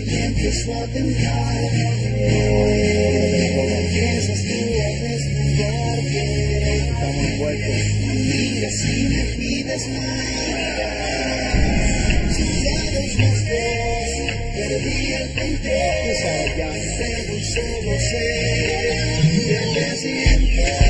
empiezo a temblar, como empiezas tú a desnudarte, estamos envueltos, me miras y me pides más, si sabes las dos, perdí el control, pero solo sé que me siento.